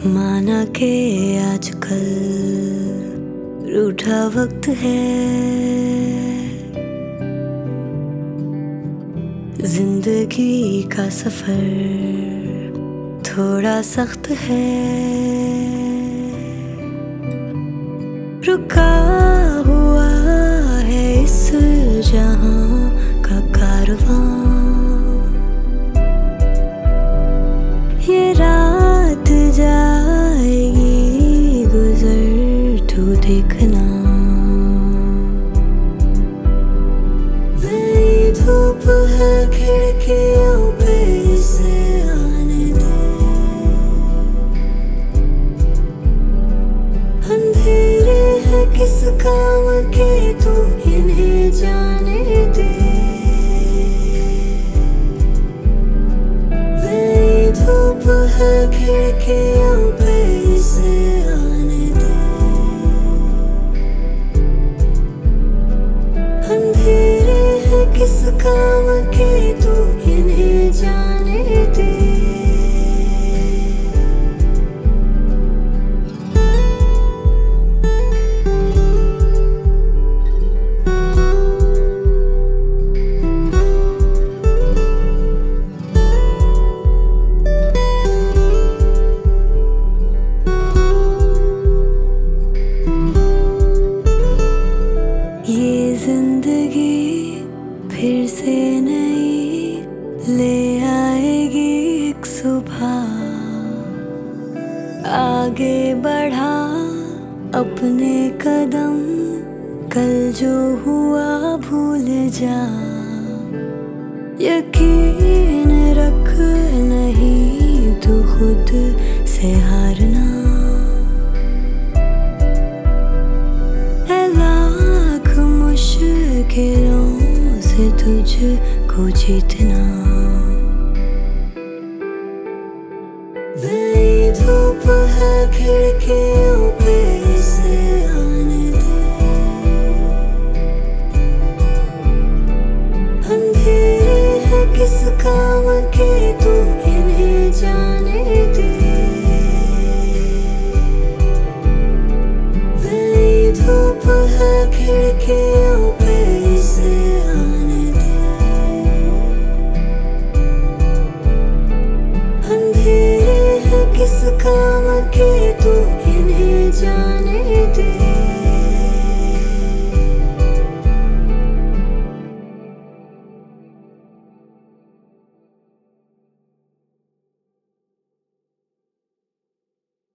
माना के आजकल रूठा वक्त है, जिंदगी का सफर थोड़ा सख्त है। रुका हुआ है इस जहां का कारवां, ये रात जाएगी गुजर तू देखना। नई धूप है खिड़कियों पे इसे आने दे, अंधेरे है किस काम के तू इन्हें जाने दे। धूप है खिड़कियों पे इसे आने दे, अंधेरे है किस काम के तू इन्हें जाने दे। जिंदगी फिर से नई ले आएगी एक सुबह, आगे बढ़ा अपने कदम, कल जो हुआ भूल जा, यकीन रख नहीं तू खुद से हारना। मुश्किलों से तुझको जीतना। नई धूप है खिड़कियों पे इसे आने दे, अंधेरे है किस काम के तू इन्हें जाने दे। नई धूप है खिड़कियों पे इसे आने दे, अंधेरे है किस काम के तू इन्हें जाने।